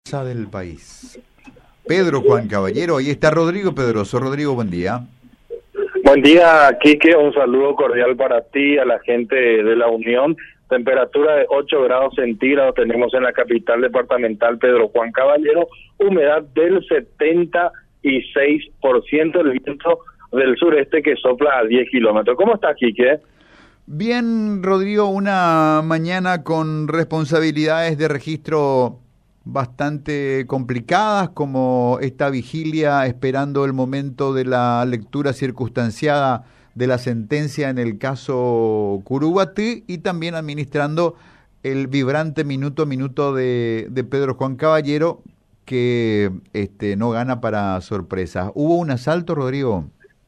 Del país. Pedro Juan Caballero, ahí está Rodrigo Pedroso. Rodrigo, buen día. Buen día, Quique, un saludo cordial para ti, a la gente de la Unión. Temperatura de 8 grados centígrados tenemos en la capital departamental Pedro Juan Caballero, humedad del 76%, el viento del sureste que sopla a 10 kilómetros. ¿Cómo estás, Quique? Bien, Rodrigo, una mañana con responsabilidades de registro bastante complicadas, como esta vigilia esperando el momento de la lectura circunstanciada de la sentencia en el caso Curuguatí y también administrando el vibrante minuto a minuto de Pedro Juan Caballero, que no gana para sorpresa. ¿Hubo un asalto, Rodrigo?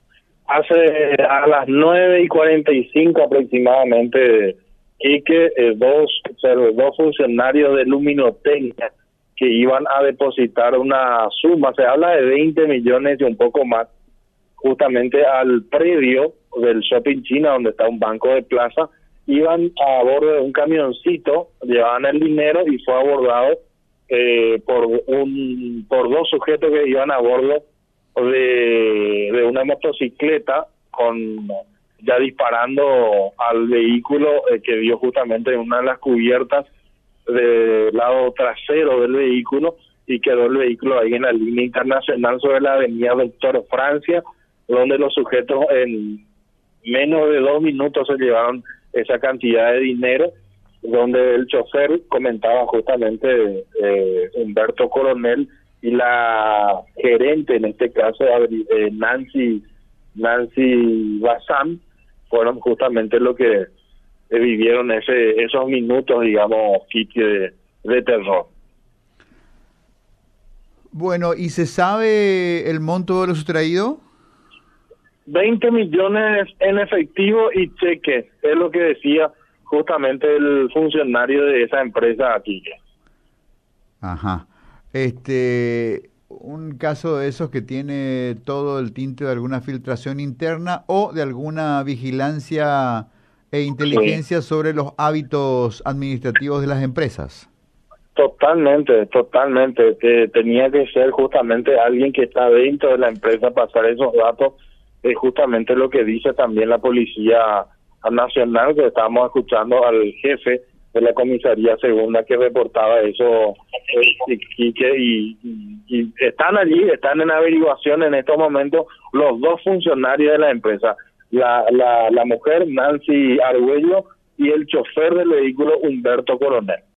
A las 9:45 aproximadamente, Quique, dos funcionarios de Luminotecnia que iban a depositar una suma, se habla de 20 millones y un poco más, justamente al predio del Shopping China, donde está un banco de plaza, iban a bordo de un camioncito, llevaban el dinero y fue abordado por dos sujetos que iban a bordo de una motocicleta, ya disparando al vehículo que dio justamente en una de las cubiertas del lado trasero del vehículo, y quedó el vehículo ahí en la línea internacional sobre la avenida Doctor Francia, donde los sujetos en menos de 2 minutos se llevaron esa cantidad de dinero, donde el chofer comentaba justamente Humberto Coronel y la gerente, en este caso Nancy Bazán, fueron justamente lo que vivieron esos minutos, digamos, de terror. Bueno, ¿y se sabe el monto de lo sustraído? 20 millones en efectivo y cheque, es lo que decía justamente el funcionario de esa empresa aquí. Ajá. Un caso de esos que tiene todo el tinte de alguna filtración interna o de alguna vigilancia e inteligencia sobre los hábitos administrativos de las empresas. Totalmente, que tenía que ser justamente alguien que está dentro de la empresa, pasar esos datos, es justamente lo que dice también la Policía Nacional, que estábamos escuchando al jefe de la comisaría segunda que reportaba eso, y están allí, están en averiguación en estos momentos los dos funcionarios de la empresa, la mujer Nancy Argüello y el chofer del vehículo Humberto Coronel.